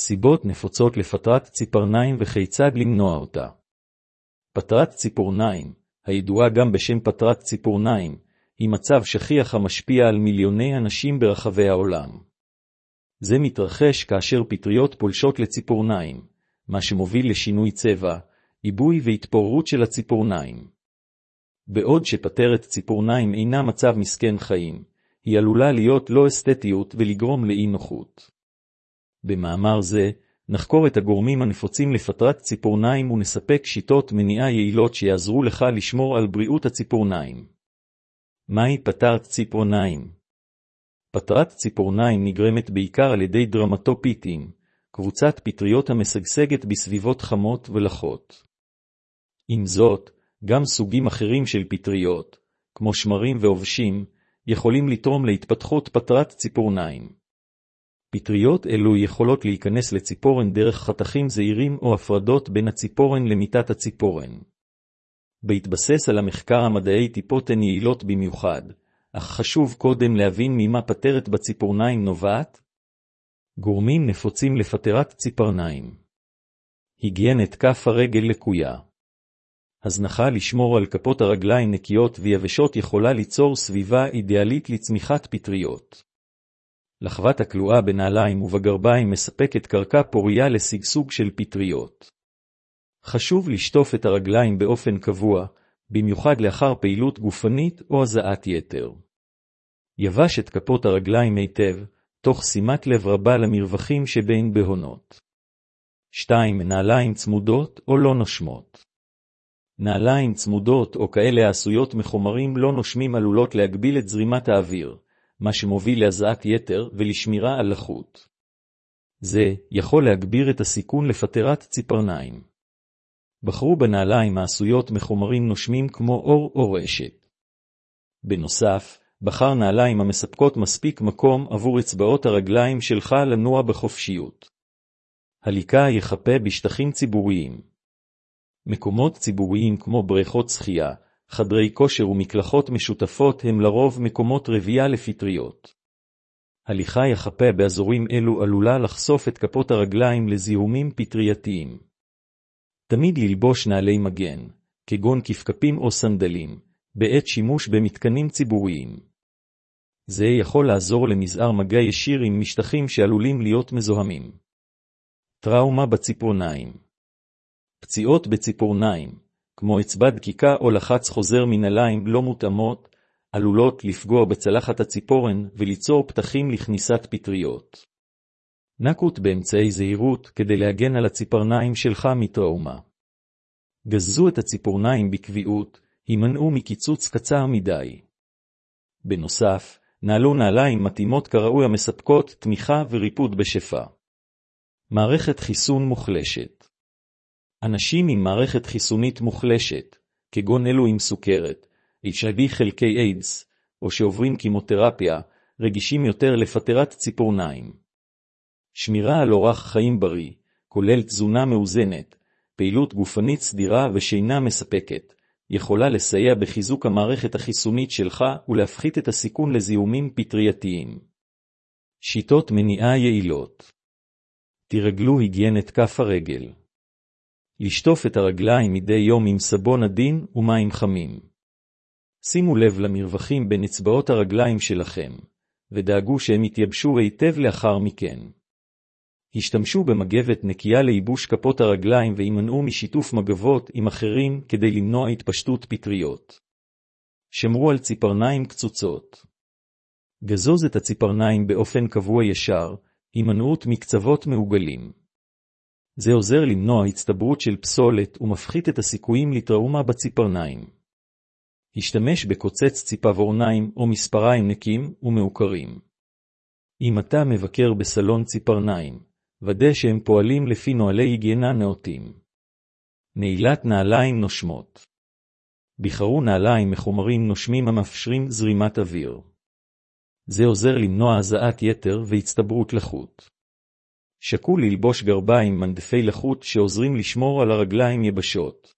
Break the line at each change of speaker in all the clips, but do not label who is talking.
סיבות נפוצות לפטרת ציפורניים וכיצד למנוע אותה. פטרת ציפורניים, הידועה גם בשם פטרת ציפורניים, היא מצב שכיח המשפיע על מיליוני אנשים ברחבי העולם. זה מתרחש כאשר פטריות פולשות לציפורניים, מה שמוביל לשינוי צבע, עיבוי והתפוררות של הציפורניים. בעוד שפטרת ציפורניים אינה מצב מסכן חיים, היא עלולה להיות לא אסתטיות ולגרום לאי נוחות. במאמר זה, נחקור את הגורמים הנפוצים לפטרת ציפורניים ונספק שיטות מניעה יעילות שיעזרו לך לשמור על בריאות הציפורניים. מהי פטרת ציפורניים? פטרת ציפורניים נגרמת בעיקר על ידי דרמטופיטים, קבוצת פטריות המשגשגת בסביבות חמות ולחות. עם זאת, גם סוגים אחרים של פטריות, כמו שמרים ועובשים, יכולים לתרום להתפתחות פטרת ציפורניים. פטריות אלו יכולות להיכנס לציפורן דרך חתכים זעירים או הפרדות בין הציפורן למיטת הציפורן. בהתבסס על המחקר המדעי טיפות הן יעילות במיוחד, אך חשוב קודם להבין ממה פטרת בציפורניים נובעת. גורמים נפוצים לפטרת ציפורניים. היגיינת כף הרגל לקויה. הזנחה לשמור על כפות הרגליים נקיות ויבשות יכולה ליצור סביבה אידיאלית לצמיחת פטריות. לחוות הכלואה בנעליים ובגרביים מספקת קרקע פוריה לשגשוג של פטריות. חשוב לשטוף את הרגליים באופן קבוע, במיוחד לאחר פעילות גופנית או הזעת יתר. יבש את כפות הרגליים היטב, תוך שימת לב רבה למרווחים שבין בהונות. 2. נעליים צמודות או לא נושמות. נעליים צמודות או כאלה העשויות מחומרים לא נושמים עלולות להגביל את זרימת האוויר, מה שמוביל להזעת יתר ולשמירה על לחות. זה יכול להגביר את הסיכון לפטרת ציפורניים. בחרו בנעליים העשויות מחומרים נושמים כמו אור או רשת. בנוסף, בחר נעליים המספקות מספיק מקום עבור אצבעות הרגליים שלך לנוע בחופשיות. הליקה יחפה בשטחים ציבוריים. מקומות ציבוריים כמו בריכות שחייה, חדרי כושר ומקלחות משותפות הם לרוב מקומות רבייה לפטריות. הליכה יחפה באזורים אלו עלולה לחשוף את כפות הרגליים לזיהומים פטרייתיים. תמיד ללבוש נעלי מגן, כגון כפכפים או סנדלים, בעת שימוש במתקנים ציבוריים. זה יכול לעזור למזער מגע ישיר עם משטחים שעלולים להיות מזוהמים. טראומה בציפורניים. פציעות בציפורניים, כמו אצבע דקיקה או לחץ חוזר מנעליים לא מותאמות, עלולות לפגוע בצלחת הציפורן וליצור פתחים לכניסת פטריות. נקוט באמצעי זהירות כדי להגן על הציפורניים שלך מטראומה. גזזו את הציפורניים בקביעות, הימנעו מקיצוץ קצר מדי. בנוסף, נעלו נעליים מתאימות כראוי המספקות תמיכה וריפוד בשפע. מערכת חיסון מוחלשת. אנשים עם מערכת חיסונית מוחלשת, כגון אלו עם סוכרת, HIV חלקי איידס, או שעוברים כימותרפיה, רגישים יותר לפטרת ציפורניים. שמירה על אורח חיים בריא, כולל תזונה מאוזנת, פעילות גופנית סדירה ושינה מספקת, יכולה לסייע בחיזוק המערכת החיסונית שלך ולהפחית את הסיכון לזיהומים פטרייתיים. שיטות מניעה יעילות. תרגלו היגיינת כף הרגל. לשטוף את הרגליים מדי יום עם סבון עדין ומים חמים. שימו לב למרווחים בין אצבעות הרגליים שלכם, ודאגו שהם יתייבשו היטב לאחר מכן. השתמשו במגבת נקייה לייבוש כפות הרגליים והימנעו משיתוף מגבות עם אחרים כדי למנוע התפשטות פטריות. שמרו על ציפורניים קצוצות. גזוז את הציפורניים באופן קבוע ישר, הימנעות מקצוות מעוגלים. זה עוזר למנוע הצטברות של פסולת ומפחית את הסיכויים לטראומה בציפורניים. השתמש בקוצץ ציפורניים או מספריים נקים ומעוקרים. אם אתה מבקר בסלון ציפורניים, ודא שהם פועלים לפי נוהלי היגיינה נאותים. נעילת נעליים נושמות. בחרו נעליים מחומרים נושמים המאפשרים זרימת אוויר. זה עוזר למנוע הזעת יתר והצטברות לחות. שקול ללבוש גרביים מנדפי לחות שעוזרים לשמור על הרגליים יבשות.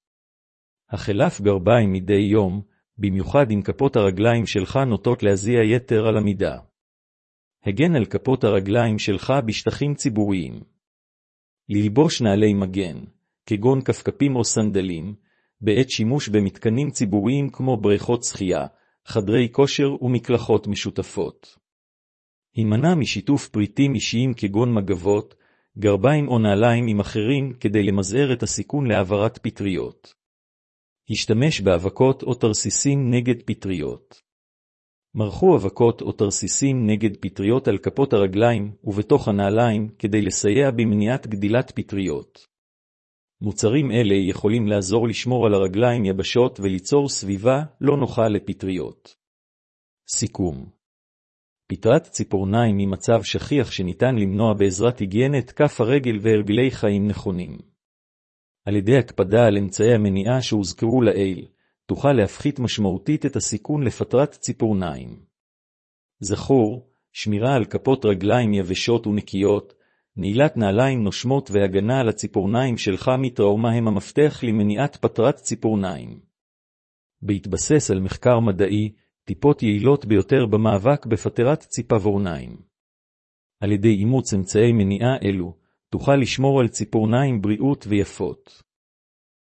החלף גרביים מדי יום, במיוחד אם כפות הרגליים שלך נוטות להזיע יתר על המידה. הגן על כפות הרגליים שלך בשטחים ציבוריים. ללבוש נעלי מגן, כגון כפכפים או סנדלים, בעת שימוש במתקנים ציבוריים כמו בריכות שחייה, חדרי כושר ומקלחות משותפות. הימנע משיתוף פריטים אישיים כגון מגבות, גרביים או נעליים עם אחרים כדי למזער את הסיכון להעברת פטריות. השתמש באבקות או תרסיסים נגד פטריות. מרחו אבקות או תרסיסים נגד פטריות על כפות הרגליים ובתוך הנעליים כדי לסייע במניעת גדילת פטריות. מוצרים אלה יכולים לעזור לשמור על הרגליים יבשות וליצור סביבה לא נוחה לפטריות. סיכום. פטרת ציפורניים היא מצב שכיח שניתן למנוע בעזרת היגיינת כף הרגל והרגלי חיים נכונים. על ידי הקפדה על אמצעי המניעה שהוזכרו לעיל, תוכל להפחית משמעותית את הסיכון לפטרת ציפורניים. זכור, שמירה על כפות רגליים יבשות ונקיות, נעילת נעליים נושמות והגנה על הציפורניים שלך מטראומה הם המפתח למניעת פטרת ציפורניים. בהתבסס על מחקר מדעי, טיפות יעילות ביותר במאבק בפטרת ציפורניים. על ידי אימוץ אמצעי מניעה אלו, תוכל לשמור על ציפורניים בריאות ויפות.